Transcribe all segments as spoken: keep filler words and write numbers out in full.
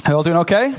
Are you all doing okay?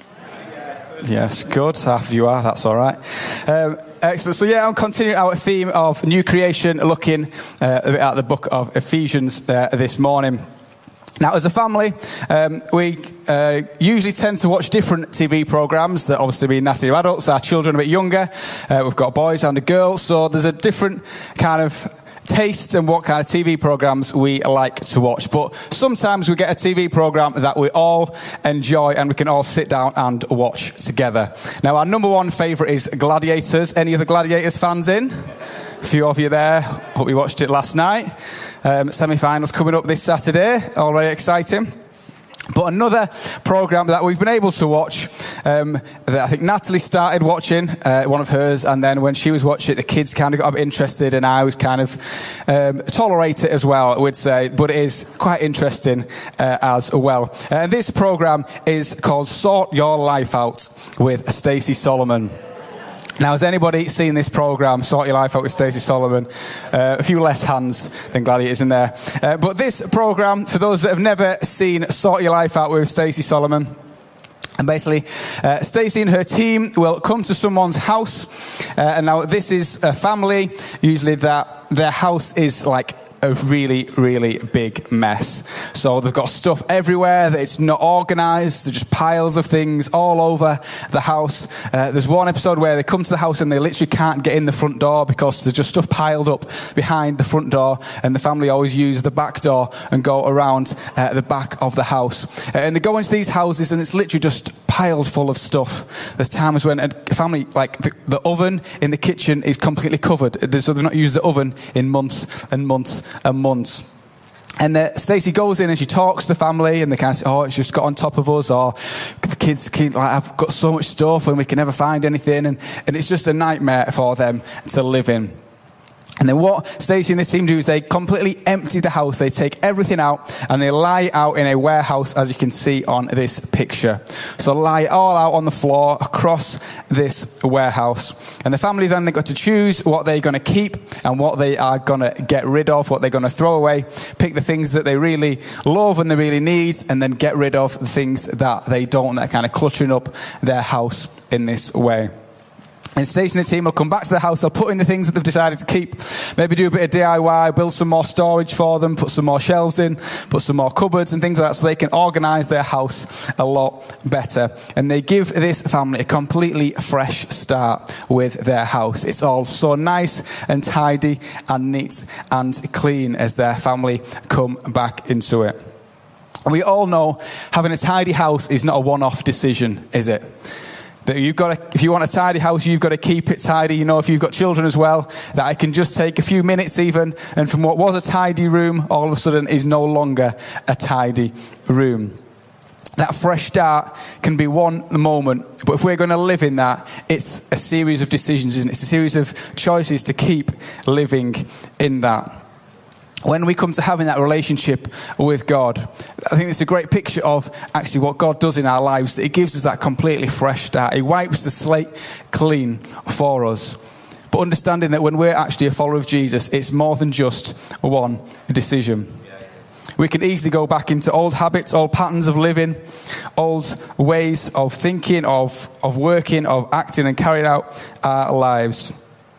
Yes, good. Half of you are. That's all right. Um, excellent. So yeah, I'm continuing our theme of new creation, looking uh, at the book of Ephesians uh, this morning. Now, as a family, um, we uh, usually tend to watch different T V programs that obviously mean Natalie are adults, our children are a bit younger. Uh, we've got boys and a girl, so there's a different kind of taste and what kind of T V programs we like to watch. But sometimes we get a T V program that we all enjoy and we can all sit down and watch together. Now, our number one favourite is Gladiators. Any other Gladiators fans in? A few of you there. Hope you watched it last night. Um, semi-finals coming up this Saturday. Already exciting. But another programme that we've been able to watch, um, that I think Natalie started watching, uh, one of hers, and then when she was watching it, the kids kind of got a bit interested, and I was kind of um, tolerate it as well, I would say. But it is quite interesting uh, as well. And this programme is called Sort Your Life Out with Stacey Solomon. Now, has anybody seen this programme, Sort Your Life Out with Stacey Solomon? Uh, a few less hands than Gladiators in there. Uh, but this programme, for those that have never seen Sort Your Life Out with Stacey Solomon, and basically, uh, Stacey and her team will come to someone's house. Uh, and now this is a family, usually that their house is like a really, really big mess. So they've got stuff everywhere that it's not organised. There's just piles of things all over the house. Uh, there's one episode where they come to the house and they literally can't get in the front door because there's just stuff piled up behind the front door, and the family always use the back door and go around uh, the back of the house. Uh, and they go into these houses and it's literally just piled full of stuff. There's times when a family, like the, the oven in the kitchen is completely covered. So they've not used the oven in months and months and months. And uh, Stacey goes in and she talks to the family, and they kind of say, oh, it's just got on top of us, or the kids keep, like, I've got so much stuff and we can never find anything, and, and it's just a nightmare for them to live in. And then what Stacey and the team do is they completely empty the house. They take everything out and they lie out in a warehouse, as you can see on this picture. So lie all out on the floor across this warehouse. And the family then, they got to choose what they're going to keep and what they are going to get rid of, what they're going to throw away. Pick the things that they really love and they really need, and then get rid of the things that they don't, that are kind of cluttering up their house in this way. And Stacey and the team will come back to the house, they'll put in the things that they've decided to keep, maybe do a bit of D I Y, build some more storage for them, put some more shelves in, put some more cupboards and things like that, so they can organise their house a lot better. And they give this family a completely fresh start with their house. It's all so nice and tidy and neat and clean as their family come back into it. And we all know having a tidy house is not a one-off decision, is it? That you've got to, if you want a tidy house, you've got to keep it tidy. You know, if you've got children as well, that I can just take a few minutes even, and from what was a tidy room, all of a sudden is no longer a tidy room. That fresh start can be one moment, but if we're going to live in that, it's a series of decisions, isn't it? It's a series of choices to keep living in that. When we come to having that relationship with God, I think it's a great picture of actually what God does in our lives. It gives us that completely fresh start. He wipes the slate clean for us. But understanding that when we're actually a follower of Jesus, it's more than just one decision. We can easily go back into old habits, old patterns of living, old ways of thinking, of, of working, of acting and carrying out our lives.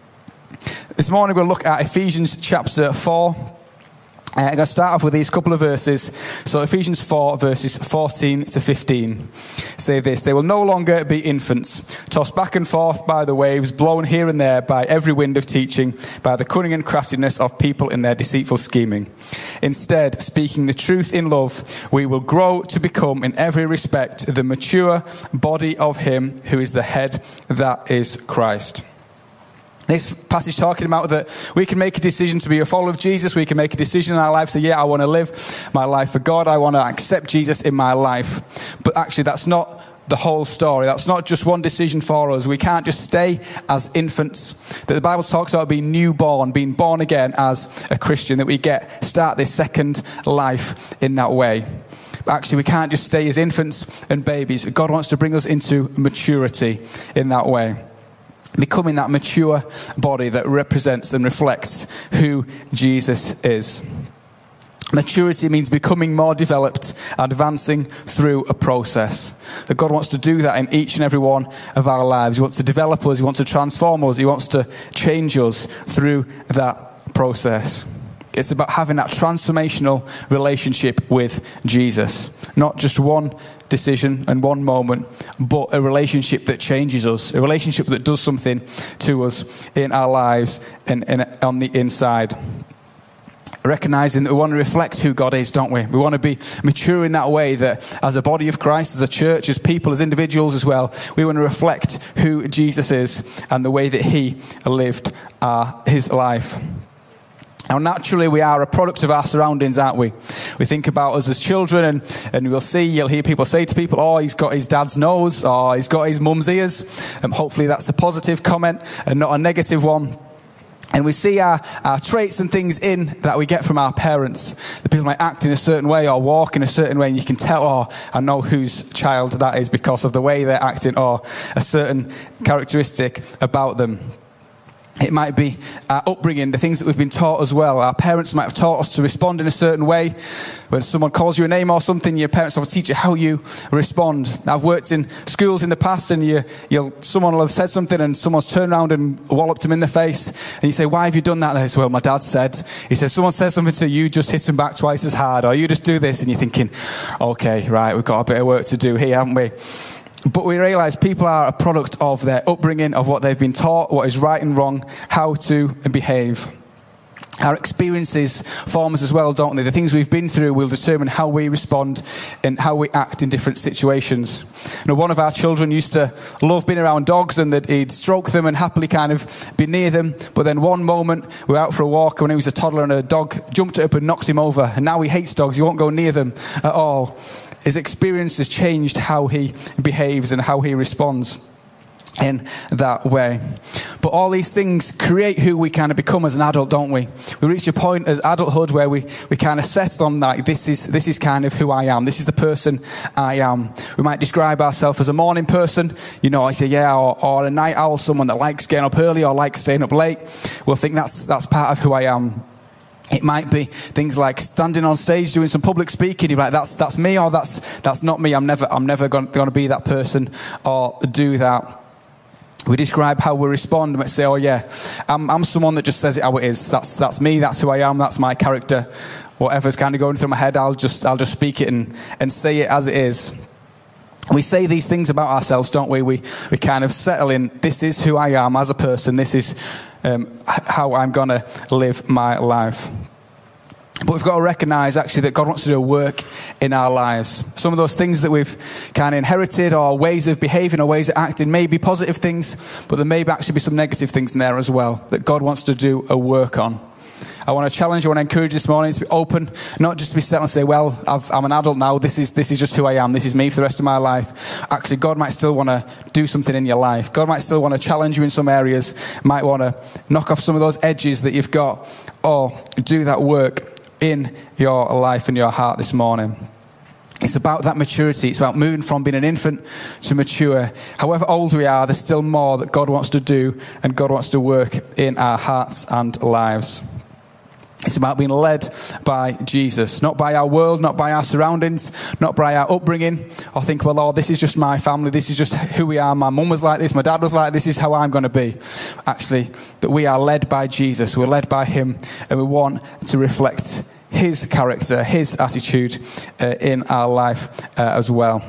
This morning we'll look at Ephesians chapter four. Uh, I'm going to start off with these couple of verses. So Ephesians four, verses fourteen to fifteen say this: they will no longer be infants, tossed back and forth by the waves, blown here and there by every wind of teaching, by the cunning and craftiness of people in their deceitful scheming. Instead, speaking the truth in love, we will grow to become in every respect the mature body of him who is the head, that is Christ. This passage talking about that we can make a decision to be a follower of Jesus. We can make a decision in our life, say, yeah, I want to live my life for God. I want to accept Jesus in my life. But actually, that's not the whole story. That's not just one decision for us. We can't just stay as infants. That the Bible talks about being newborn, being born again as a Christian, that we get start this second life in that way. But actually, we can't just stay as infants and babies. God wants to bring us into maturity in that way. Becoming that mature body that represents and reflects who Jesus is. Maturity means becoming more developed, advancing through a process. That God wants to do that in each and every one of our lives. He wants to develop us. He wants to transform us. He wants to change us through that process. It's about having that transformational relationship with Jesus. Not just one decision and one moment, but a relationship that changes us. A relationship that does something to us in our lives and, and on the inside. Recognizing that we want to reflect who God is, don't we? We want to be mature in that way, that as a body of Christ, as a church, as people, as individuals as well, we want to reflect who Jesus is and the way that he lived uh, his life. Now, naturally, we are a product of our surroundings, aren't we? We think about us as children, and, and we'll see, you'll hear people say to people, oh, he's got his dad's nose, or he's got his mum's ears. And hopefully that's a positive comment and not a negative one. And we see our, our traits and things in that we get from our parents. The people might act in a certain way or walk in a certain way, and you can tell, oh, I know whose child that is because of the way they're acting or a certain characteristic about them. It might be our upbringing, the things that we've been taught as well. Our parents might have taught us to respond in a certain way. When someone calls you a name or something, your parents will teach you how you respond. I've worked in schools in the past, and you, you'll, someone will have said something and someone's turned around and walloped them in the face. And you say, why have you done that? And they say, well, my dad said. He says, someone says something to you, just hit them back twice as hard. Or you just do this. And you're thinking, okay, right, we've got a bit of work to do here, haven't we? But we realise people are a product of their upbringing, of what they've been taught, what is right and wrong, how to behave. Our experiences form us as well, don't they? The things we've been through will determine how we respond and how we act in different situations. You know, one of our children used to love being around dogs, and that he'd stroke them and happily kind of be near them. But then one moment, we were out for a walk when he was a toddler, and a dog jumped up and knocked him over. And now he hates dogs. He won't go near them at all. His experience has changed how he behaves and how he responds in that way. But all these things create who we kind of become as an adult, don't we? We reach a point as adulthood where we, we kind of settle on that. This is, this is kind of who I am. This is the person I am. We might describe ourselves as a morning person. You know, I say, yeah, or, or a night owl, someone that likes getting up early or likes staying up late. We'll think that's, that's part of who I am. It might be things like standing on stage doing some public speaking. You're like, that's that's me, or that's that's not me. I'm never I'm never going to be that person or do that. We describe how we respond. We might say, oh yeah, I'm I'm someone that just says it how it is. That's that's me. That's who I am. That's my character. Whatever's kind of going through my head, I'll just I'll just speak it and and say it as it is. We say these things about ourselves, don't we? We we kind of settle in, this is who I am as a person. This is um, how I'm going to live my life. But we've got to recognise, actually, that God wants to do a work in our lives. Some of those things that we've kind of inherited, or ways of behaving or ways of acting, may be positive things, but there may actually be some negative things in there as well that God wants to do a work on. I want to challenge, I want to encourage this morning to be open, not just to be set and say, well, I've, I'm an adult now, this is this is just who I am, this is me for the rest of my life. Actually, God might still want to do something in your life. God might still want to challenge you in some areas, might want to knock off some of those edges that you've got, or do that work in your life and your heart this morning. It's about that maturity. It's about moving from being an infant to mature. However old we are, there's still more that God wants to do and God wants to work in our hearts and lives. It's about being led by Jesus, not by our world, not by our surroundings, not by our upbringing, or think, well, Lord, this is just my family, this is just who we are, my mum was like this, my dad was like this, this is how I'm going to be. Actually, that we are led by Jesus, we're led by him, and we want to reflect his character, his attitude uh, in our life uh, as well.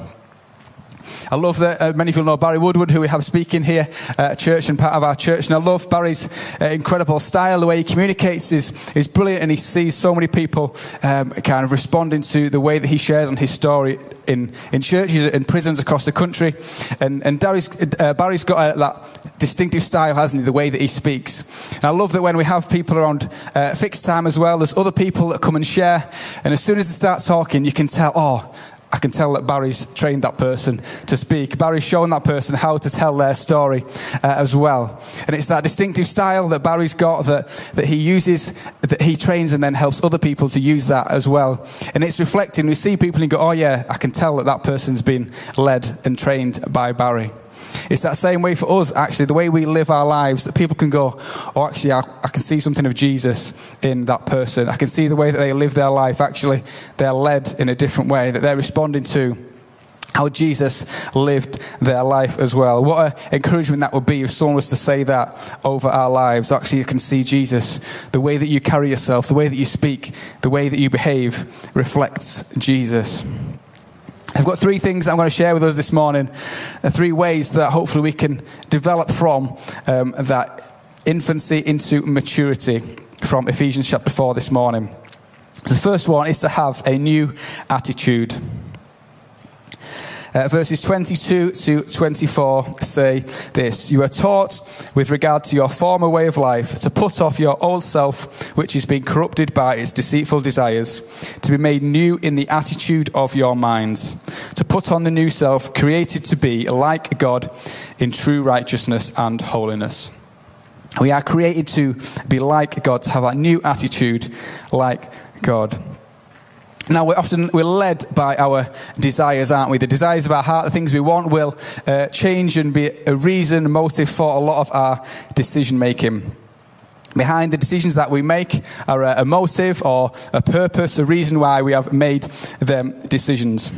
I love that uh, many of you know Barry Woodward, who we have speaking here at church and part of our church. And I love Barry's uh, incredible style. The way he communicates is, is brilliant, and he sees so many people um, kind of responding to the way that he shares on his story in, in churches and prisons across the country. And, and Barry's, uh, Barry's got a, that distinctive style, hasn't he, the way that he speaks. And I love that when we have people around uh, fixed time as well, there's other people that come and share. And as soon as they start talking, you can tell, oh, I can tell that Barry's trained that person to speak. Barry's shown that person how to tell their story uh, as well. And it's that distinctive style that Barry's got that, that he uses, that he trains and then helps other people to use that as well. And it's reflecting. We see people and go, oh yeah, I can tell that that person's been led and trained by Barry. It's that same way for us, actually, the way we live our lives, that people can go, oh, actually, I, I can see something of Jesus in that person. I can see the way that they live their life. Actually, they're led in a different way, that they're responding to how Jesus lived their life as well. What an encouragement that would be if someone was to say that over our lives. Actually, you can see Jesus. The way that you carry yourself, the way that you speak, the way that you behave reflects Jesus. I've got three things I'm going to share with us this morning. Uh, three ways that hopefully we can develop from um, that infancy into maturity from Ephesians chapter four this morning. The first one is to have a new attitude. Uh, verses twenty-two to twenty-four say this: you are taught with regard to your former way of life to put off your old self, which is being corrupted by its deceitful desires, to be made new in the attitude of your minds, to put on the new self, created to be like God in true righteousness and holiness. We are created to be like God, to have a new attitude like God. Now, we're often we're led by our desires, aren't we? The desires of our heart, the things we want, will uh, change and be a reason, a motive for a lot of our decision making. Behind the decisions that we make are a, a motive or a purpose, a reason why we have made them decisions.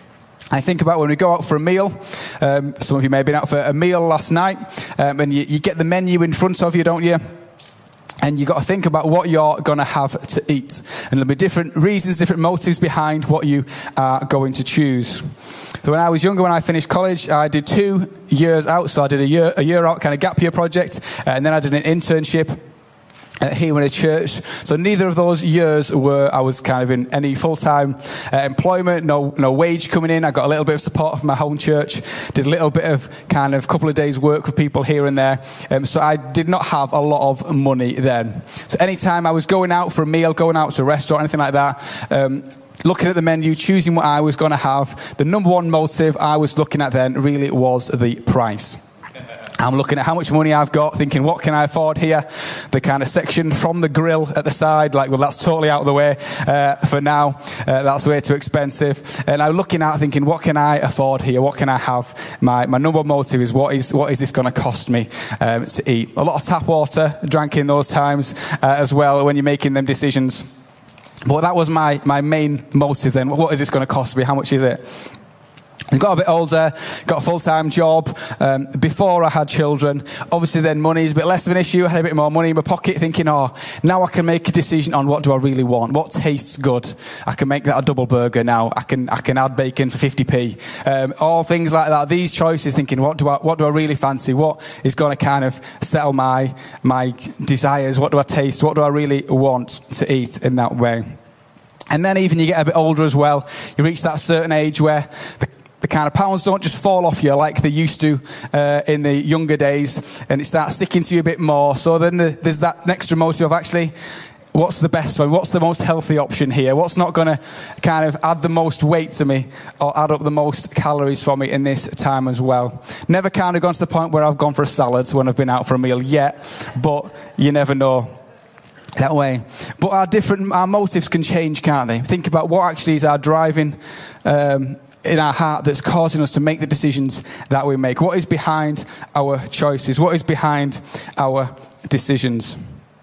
I think about when we go out for a meal. Um, some of you may have been out for a meal last night, um, and you, you get the menu in front of you, don't you? And you've got to think about what you're going to have to eat. And there'll be different reasons, different motives behind what you are going to choose. So when I was younger, when I finished college, I did two years out. So I did a year, a year out kind of gap year project. And then I did an internship Uh, here in a church. So neither of those years were I was kind of in any full-time uh, employment, no no wage coming in. I got a little bit of support from my home church, did a little bit of kind of couple of days work with people here and there. Um, so I did not have a lot of money then. So anytime I was going out for a meal, going out to a restaurant, anything like that, um, looking at the menu, choosing what I was going to have, the number one motive I was looking at then really was the price. I'm looking at how much money I've got, thinking, what can I afford here? The kind of section from the grill at the side, like, well, that's totally out of the way uh, for now. Uh, that's way too expensive. And I'm looking at thinking, what can I afford here? What can I have? My my number one motive is, what is what is this going to cost me um, to eat? A lot of tap water drank in those times uh, as well when you're making them decisions. But that was my, my main motive then. What is this going to cost me? How much is it? I got a bit older, got a full-time job um, before I had children. Obviously then money is a bit less of an issue. I had a bit more money in my pocket, thinking, oh, now I can make a decision on what do I really want, what tastes good. I can make that a double burger now. I can I can add bacon for fifty p. Um, all things like that. These choices, thinking, what do I what do I really fancy? What is going to kind of settle my my desires? What do I taste? What do I really want to eat in that way? And then even you get a bit older as well. You reach that certain age where the The kind of pounds don't just fall off you like they used to uh, in the younger days, and it starts sticking to you a bit more. So then the, there's that extra motive of actually, what's the best one? What's the most healthy option here? What's not going to kind of add the most weight to me or add up the most calories for me in this time as well? Never kind of gone to the point where I've gone for a salad when I've been out for a meal yet, but you never know. That way. But our different, our motives can change, can't they? Think about what actually is our driving um in our heart that's causing us to make the decisions that we make. What is behind our choices? What is behind our decisions?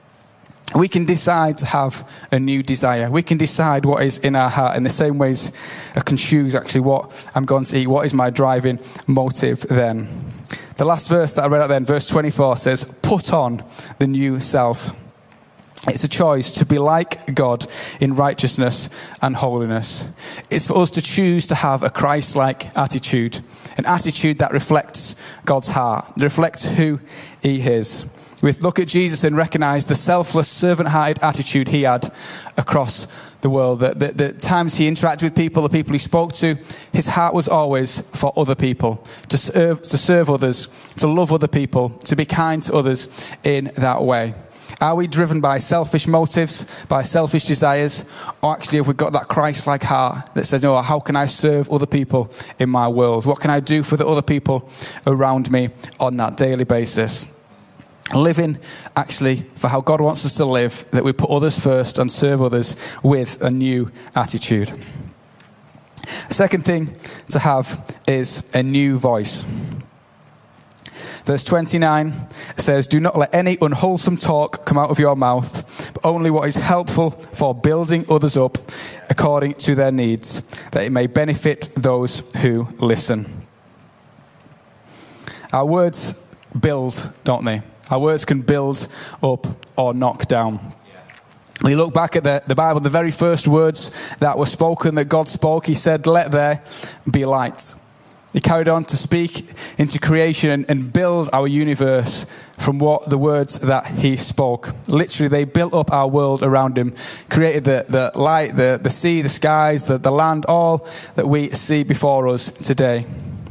We can decide to have a new desire. We can decide what is in our heart in the same ways I can choose actually what I'm going to eat. What is my driving motive then? The last verse that I read out then, verse twenty-four, says, put on the new self. It's a choice to be like God in righteousness and holiness. It's for us to choose to have a Christ-like attitude, an attitude that reflects God's heart, reflects who he is. We look at Jesus and recognize the selfless, servant-hearted attitude he had across the world. The, the, the times he interacted with people, the people he spoke to, his heart was always for other people, to serve, to serve others, to love other people, to be kind to others in that way. Are we driven by selfish motives, by selfish desires? Or actually have we got that Christ-like heart that says, oh, how can I serve other people in my world? What can I do for the other people around me on that daily basis? Living actually for how God wants us to live, that we put others first and serve others with a new attitude. The second thing to have is a new voice. Verse twenty-nine says, do not let any unwholesome talk come out of your mouth, but only what is helpful for building others up according to their needs, that it may benefit those who listen. Our words build, don't they? Our words can build up or knock down. We look back at the, the Bible, the very first words that were spoken, that God spoke, he said, let there be light. He carried on to speak into creation and, and build our universe from what the words that he spoke. Literally, they built up our world around him, created the, the light, the, the sea, the skies, the, the land, all that we see before us today.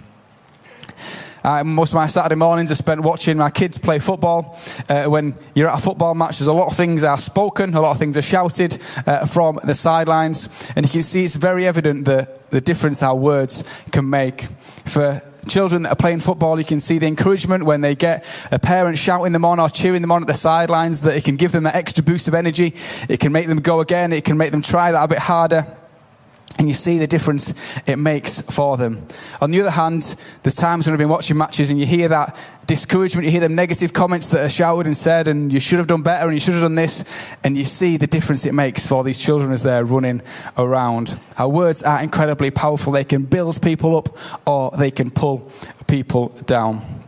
Uh, most of my Saturday mornings are spent watching my kids play football. Uh, when you're at a football match, there's a lot of things are spoken, a lot of things are shouted uh, from the sidelines. And you can see it's very evident the, the difference our words can make. For children that are playing football, you can see the encouragement when they get a parent shouting them on or cheering them on at the sidelines, that it can give them that extra boost of energy. It can make them go again. It can make them try that a bit harder. And you see the difference it makes for them. On the other hand, there's times when I've been watching matches and you hear that discouragement, you hear them negative comments that are shouted and said, and you should have done better and you should have done this. And you see the difference it makes for these children as they're running around. Our words are incredibly powerful. They can build people up or they can pull people down.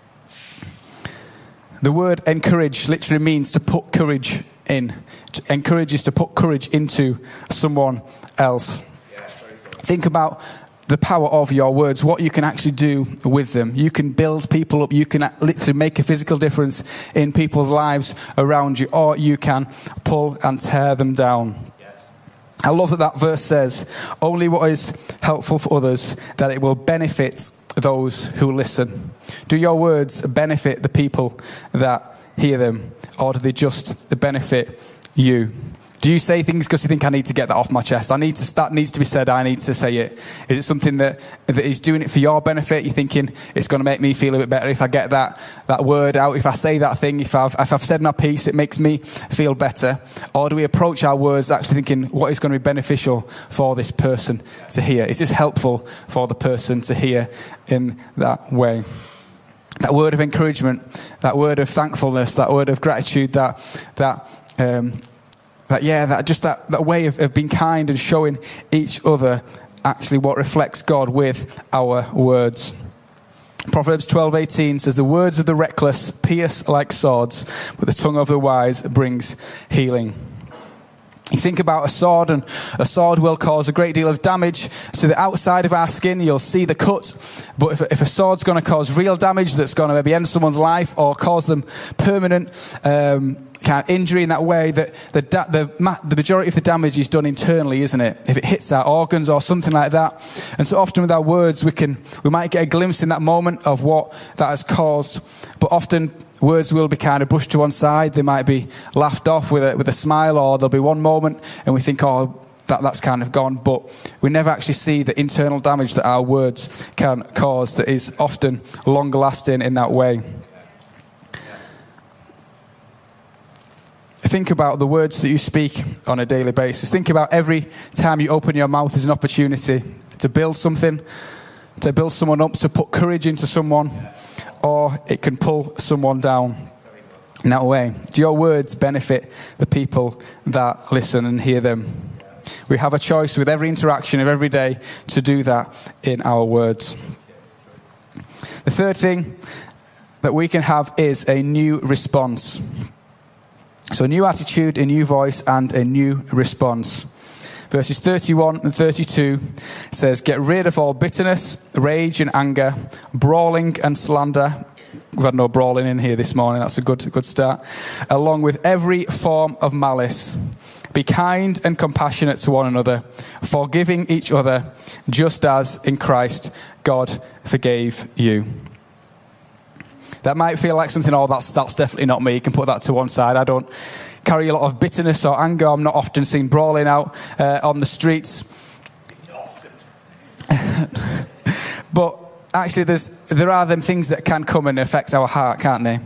The word encourage literally means to put courage in. Encourage is to put courage into someone else. Think about the power of your words, what you can actually do with them. You can build people up. You can literally make a physical difference in people's lives around you, or you can pull and tear them down. Yes. I love that that verse says, only what is helpful for others, that it will benefit those who listen. Do your words benefit the people that hear them, or do they just benefit you? Do you say things because you think I need to get that off my chest? I need to. That needs to be said. I need to say it. Is it something that that is doing it for your benefit? You're thinking it's going to make me feel a bit better if I get that that word out. If I say that thing, if I've if I've said my piece, it makes me feel better. Or do we approach our words actually thinking what is going to be beneficial for this person to hear? Is this helpful for the person to hear in that way? That word of encouragement, that word of thankfulness, that word of gratitude, that that. Um, That, yeah, that just that, that way of, of being kind and showing each other actually what reflects God with our words. Proverbs twelve eighteen says, the words of the reckless pierce like swords, but the tongue of the wise brings healing. You think about a sword, and a sword will cause a great deal of damage to the outside of our skin. You'll see the cut. But if, if a sword's going to cause real damage that's going to maybe end someone's life or cause them permanent um, kind of injury in that way, that the, the, the majority of the damage is done internally, isn't it? If it hits our organs or something like that. And so often with our words, we can we might get a glimpse in that moment of what that has caused. But often words will be kind of pushed to one side. They might be laughed off with a, with a smile, or there'll be one moment and we think, oh, that, that's kind of gone. But we never actually see the internal damage that our words can cause that is often longer lasting in that way. Think about the words that you speak on a daily basis. Think about every time you open your mouth as an opportunity to build something, to build someone up, to put courage into someone, or it can pull someone down in that way. Do your words benefit the people that listen and hear them? We have a choice with every interaction of every day to do that in our words. The third thing that we can have is a new response. So a new attitude, a new voice, and a new response. Verses thirty-one and thirty-two says, get rid of all bitterness, rage and anger, brawling and slander. We've had no brawling in here this morning. That's a good, good start. Along with every form of malice. Be kind and compassionate to one another, forgiving each other, just as in Christ God forgave you. That might feel like something, oh, that's that's definitely not me. You can put that to one side. I don't carry a lot of bitterness or anger. I'm not often seen brawling out uh, on the streets. But actually, there's there are them things that can come and affect our heart, can't they?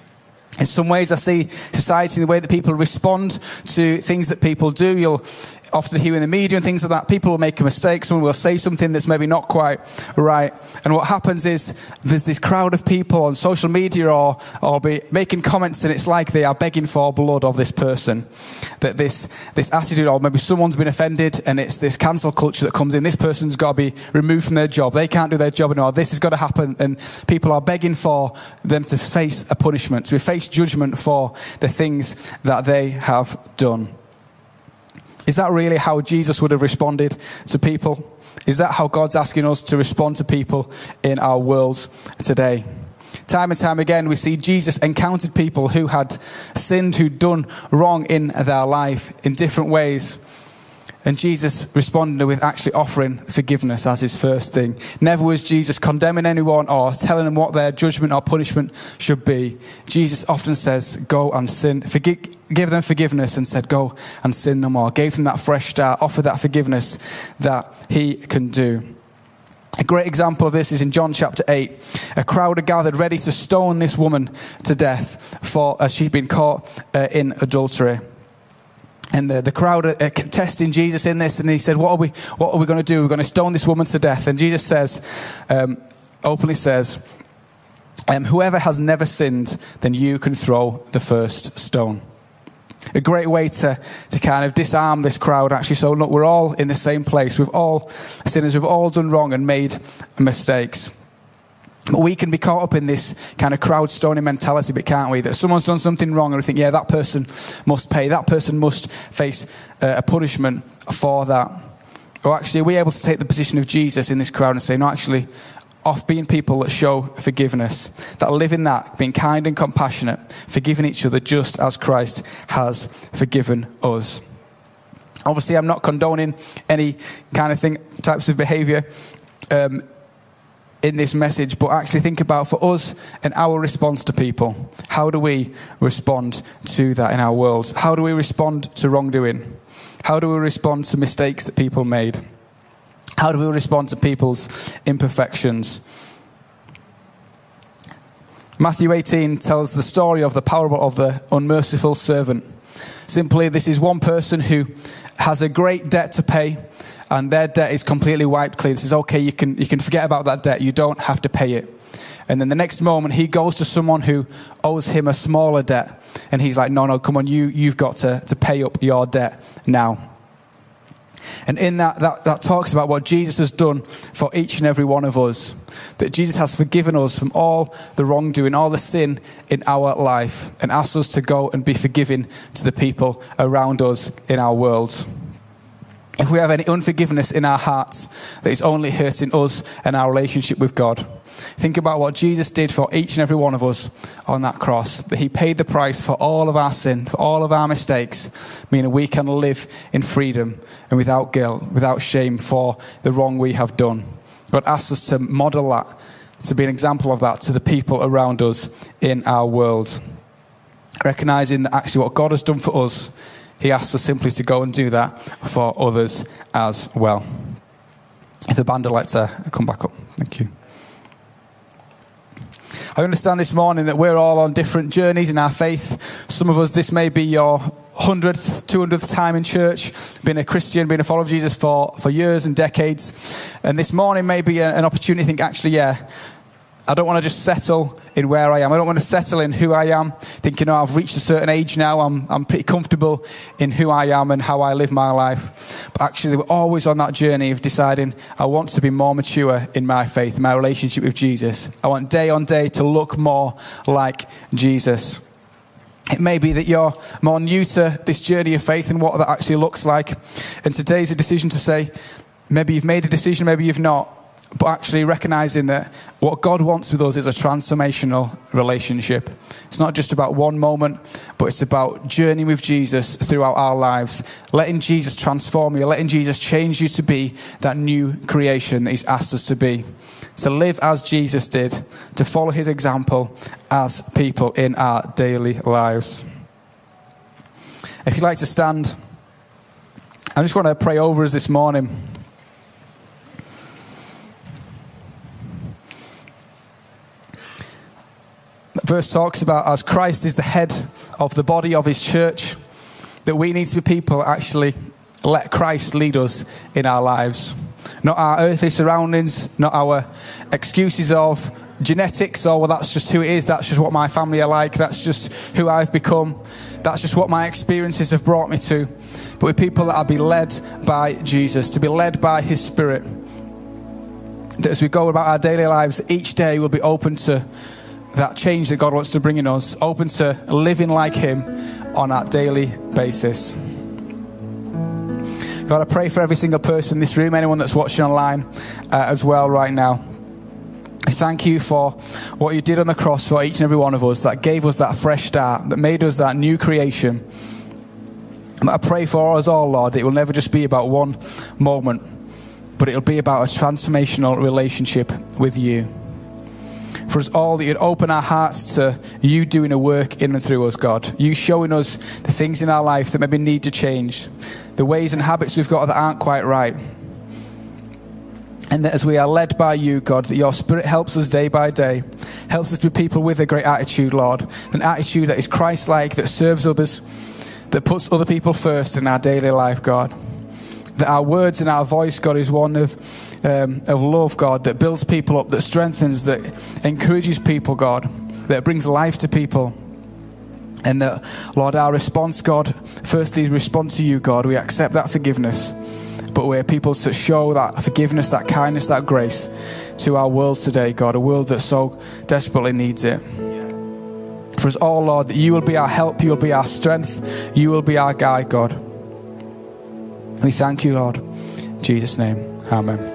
In some ways, I see society, the way that people respond to things that people do. You'll often hear in the media and things like that, people will make a mistake. Someone will say something that's maybe not quite right. And what happens is there's this crowd of people on social media or, or be making comments, and it's like they are begging for blood of this person. That this, this attitude, or maybe someone's been offended, and it's this cancel culture that comes in. This person's got to be removed from their job. They can't do their job anymore. This has got to happen. And people are begging for them to face a punishment, to face judgment for the things that they have done. Is that really how Jesus would have responded to people? Is that how God's asking us to respond to people in our world today? Time and time again, we see Jesus encountered people who had sinned, who'd done wrong in their life in different ways. And Jesus responded with actually offering forgiveness as his first thing. Never was Jesus condemning anyone or telling them what their judgment or punishment should be. Jesus often says, go and sin. Forgive, give them forgiveness, and said, go and sin no more. Gave them that fresh start, offered that forgiveness that he can do. A great example of this is in John chapter eight. A crowd had gathered ready to stone this woman to death for as she'd been caught uh, in adultery. And the, the crowd are testing Jesus in this, and he said, what are we what are we going to do? We're going to stone this woman to death. And Jesus says, um, openly says, um, whoever has never sinned, then you can throw the first stone. A great way to, to kind of disarm this crowd, actually. So look, we're all in the same place. We've all sinners. We've all done wrong and made mistakes. But we can be caught up in this kind of crowd stoning mentality, but can't we? That someone's done something wrong and we think, yeah, that person must pay. That person must face uh, a punishment for that. Or actually, are we able to take the position of Jesus in this crowd and say, no, actually, off being people that show forgiveness, that live in that, being kind and compassionate, forgiving each other just as Christ has forgiven us. Obviously, I'm not condoning any kind of thing, types of behavior um, in this message, but actually think about for us and our response to people. How do we respond to that in our world? How do we respond to wrongdoing? How do we respond to mistakes that people made? How do we respond to people's imperfections? Matthew eighteen tells the story of the parable of the unmerciful servant. Simply, this is one person who has a great debt to pay, and their debt is completely wiped clean. This is okay, you can you can forget about that debt. You don't have to pay it. And then the next moment, he goes to someone who owes him a smaller debt. And he's like, no, no, come on, you, you've got to, to pay up your debt now. And in that, that, that talks about what Jesus has done for each and every one of us. That Jesus has forgiven us from all the wrongdoing, all the sin in our life, and asks us to go and be forgiving to the people around us in our world. If we have any unforgiveness in our hearts, that is only hurting us and our relationship with God. Think about what Jesus did for each and every one of us on that cross. That he paid the price for all of our sin, for all of our mistakes, meaning we can live in freedom and without guilt, without shame for the wrong we have done. God asks us to model that, to be an example of that to the people around us in our world. Recognizing that actually what God has done for us, he asks us simply to go and do that for others as well. If the band would like to come back up. Thank you. I understand this morning that we're all on different journeys in our faith. Some of us, this may be your hundredth, two hundredth time in church, been a Christian, been a follower of Jesus for, for years and decades. And this morning may be a, an opportunity to think, actually, yeah, I don't want to just settle in where I am. I don't want to settle in who I am, thinking, oh, I've reached a certain age now. I'm I'm pretty comfortable in who I am and how I live my life. But actually, we're always on that journey of deciding, I want to be more mature in my faith, my relationship with Jesus. I want day on day to look more like Jesus. It may be that you're more new to this journey of faith and what that actually looks like. And today's a decision to say, maybe you've made a decision, maybe you've not. But actually recognizing that what God wants with us is a transformational relationship. It's not just about one moment, but it's about journeying with Jesus throughout our lives. Letting Jesus transform you, letting Jesus change you to be that new creation that he's asked us to be. To live as Jesus did, to follow his example as people in our daily lives. If you'd like to stand, I just want to pray over us this morning. Verse talks about as Christ is the head of the body of his church, that we need to be people actually let Christ lead us in our lives. Not our earthly surroundings, not our excuses of genetics, or well, that's just who it is, that's just what my family are like, that's just who I've become, that's just what my experiences have brought me to. But we're people that are be led by Jesus, to be led by his Spirit. That as we go about our daily lives, each day we'll be open to that change that God wants to bring in us, open to living like him on that daily basis. God, I pray for every single person in this room, anyone that's watching online uh, as well right now. I thank you for what you did on the cross for each and every one of us, that gave us that fresh start, that made us that new creation. And I pray for us all, Lord, that it will never just be about one moment, but it'll be about a transformational relationship with you. For us all, that you'd open our hearts to you doing a work in and through us, God. You showing us the things in our life that maybe need to change, the ways and habits we've got that aren't quite right. And that as we are led by you, God, that your Spirit helps us day by day, helps us to be people with a great attitude, Lord, an attitude that is Christ-like, that serves others, that puts other people first in our daily life, God. That our words and our voice, God, is one of um, of love, God, that builds people up, that strengthens, that encourages people, God, that brings life to people. And that, Lord, our response, God, firstly, respond to you, God. We accept that forgiveness. But we're people to show that forgiveness, that kindness, that grace to our world today, God, a world that so desperately needs it. For us all, Lord, that you will be our help, you will be our strength, you will be our guide, God. We thank you, Lord. In Jesus' name, amen.